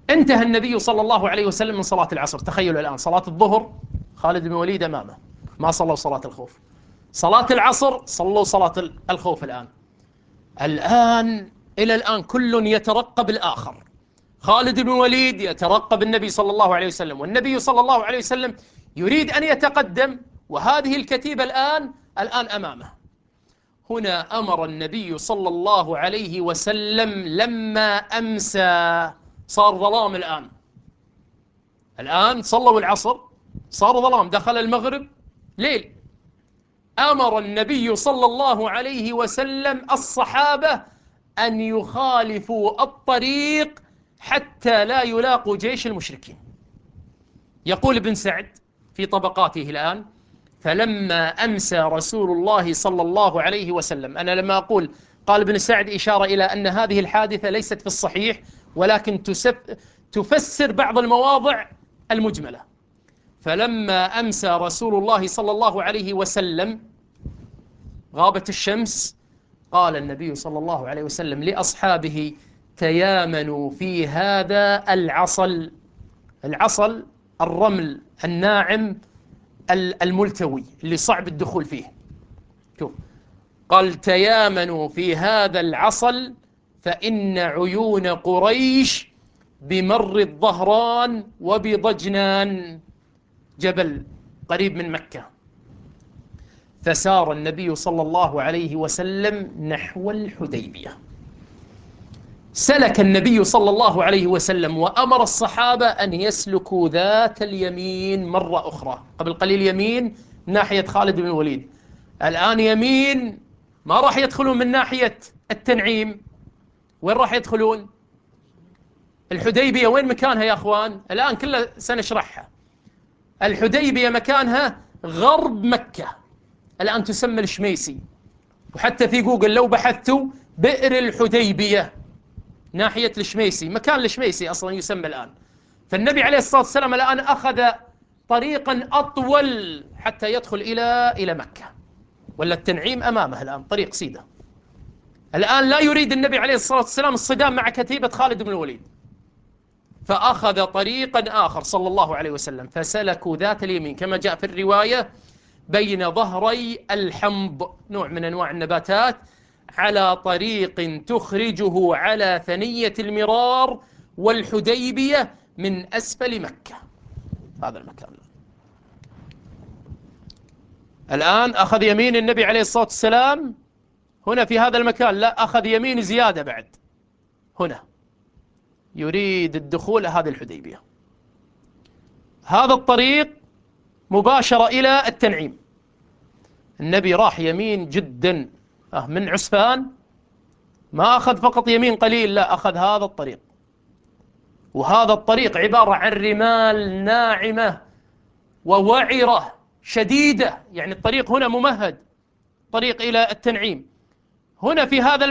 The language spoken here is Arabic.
انتهى النبي صلى الله عليه وسلم من صلاة العصر. تخيلوا الآن صلاة الظهر خالد بن وليد أمامه، ما صلوا صلاة الخوف. صلاة العصر صلوا صلاة الخوف. الآن إلى الآن كل يترقب الآخر. خالد بن وليد يترقب النبي صلى الله عليه وسلم، والنبي صلى الله عليه وسلم يريد أن يتقدم، وهذه الكتيبة الآن أمامه. هنا أمر النبي صلى الله عليه وسلم لما أمسى، صار ظلام الآن صلوا العصر، صار ظلام، دخل المغرب ليل. أمر النبي صلى الله عليه وسلم الصحابة أن يخالفوا الطريق حتى لا يلاقوا جيش المشركين. يقول ابن سعد في طبقاته الآن: فلما أمسى رسول الله صلى الله عليه وسلم. أنا لما أقول قال ابن سعد إشارة إلى أن هذه الحادثة ليست في الصحيح، ولكن تفسر بعض المواضع المجملة. فلما أمسى رسول الله صلى الله عليه وسلم، غابت الشمس، قال النبي صلى الله عليه وسلم لأصحابه: تيامنوا في هذا العصل. العصل الرمل الناعم الملتوي اللي صعب الدخول فيه. شوف، قال: تيامنوا في هذا العصل فإن عيون قريش بمر الظهران وبضجنان، جبل قريب من مكة. فسار النبي صلى الله عليه وسلم نحو الحديبية. سلك النبي صلى الله عليه وسلم وأمر الصحابة أن يسلكوا ذات اليمين مرة أخرى. قبل قليل يمين ناحية خالد بن الوليد، الآن يمين. ما راح يدخلون من ناحية التنعيم، وين راح يدخلون؟ الحديبية وين مكانها يا أخوان؟ الآن كله سنشرحها. الحديبية مكانها غرب مكة، الآن تسمى الشميسي. وحتى في جوجل لو بحثتوا بئر الحديبية ناحية الشميسي، مكان الشميسي أصلا يسمى الآن. فالنبي عليه الصلاة والسلام الآن أخذ طريقا أطول حتى يدخل إلى مكة، ولا التنعيم أمامه الآن طريق سيدة. الآن لا يريد النبي عليه الصلاة والسلام الصدام مع كتيبة خالد بن الوليد، فأخذ طريقا آخر صلى الله عليه وسلم. فسلكوا ذات اليمين كما جاء في الرواية بين ظهري الحمض، نوع من أنواع النباتات، على طريق تخرجه على ثنية المرار والحديبية من أسفل مكة. هذا المكان الآن أخذ يمين النبي عليه الصلاة والسلام هنا في هذا المكان، لا، أخذ يمين زيادة بعد هنا، يريد الدخول هذه الحديبية. هذا الطريق مباشرة إلى التنعيم. النبي راح يمين جدا من عسفان، ما أخذ فقط يمين قليل، لا، أخذ هذا الطريق. وهذا الطريق عبارة عن رمال ناعمة ووعرة شديدة، يعني الطريق هنا ممهد، طريق إلى التنعيم. هنا في هذا